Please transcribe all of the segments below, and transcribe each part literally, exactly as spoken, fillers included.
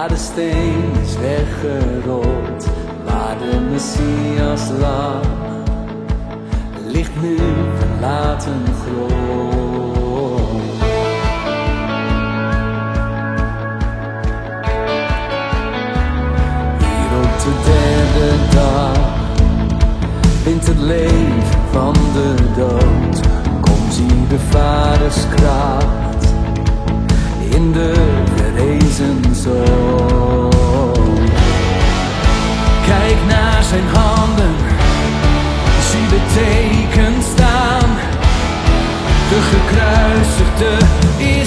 maar de steen is weggerold. Waar de Messias lag, ligt nu verlaten grond. Hier op de derde dag wint het leven van de dood. Kom, zie de vaders kracht in de verrezen zoon. Kijk naar zijn handen, zie de teken staan. De gekruisigde is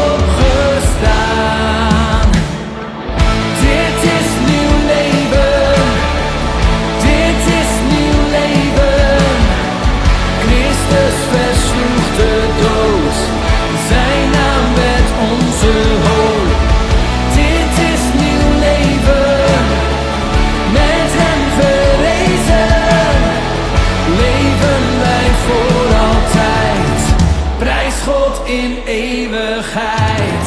opgestaan. Dit is nieuw leven, dit is nieuw leven. Christus versloeg de dood, zijn naam werd onze hoop. Dit is nieuw leven, met hem verrezen, leven wij voor altijd. Prijs God in eeuwigheid.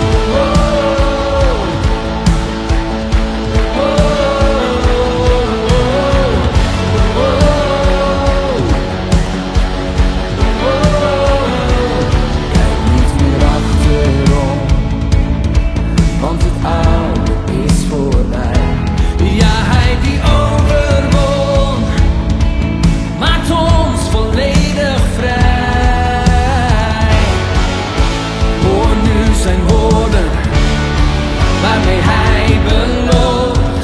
Waarmee hij belooft,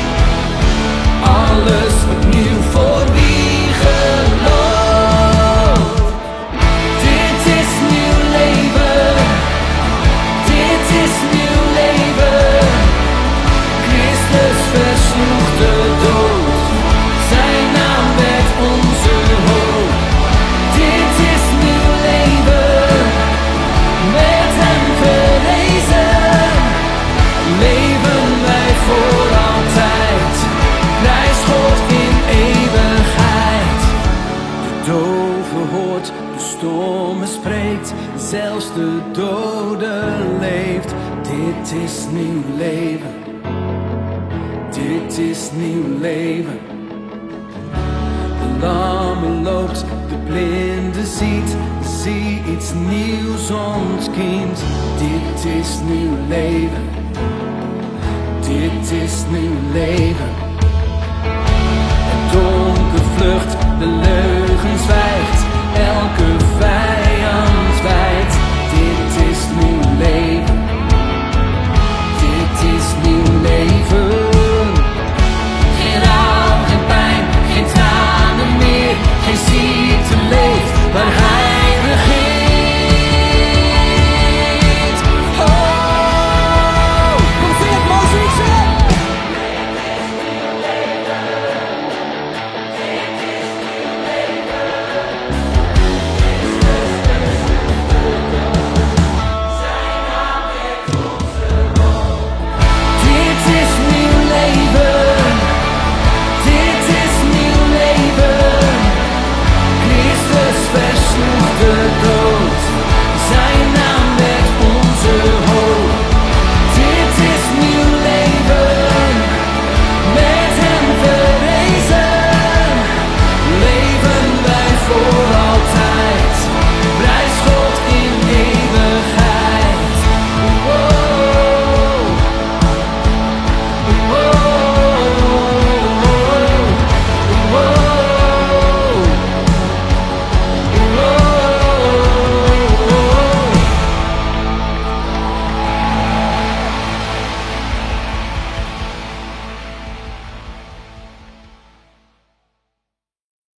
alles opnieuw voor wie gelooft. Dit is nieuw leven, dit is nieuw leven. Christus versloeg de dood, zijn naam werd onze hoop. Dit is nieuw leven, met hem verrezen, leven wij voor altijd. Prijs God in eeuwigheid. De dove hoort, de stomme spreekt, zelfs de dode leeft. Dit is nieuw leven, dit is nieuw leven. De lamme loopt, de blinde ziet, zie iets nieuws ontkiemt. Dit is nieuw leven, dit is nieuw leven. Het donker vlucht, de leugen zwijgt, elke vijand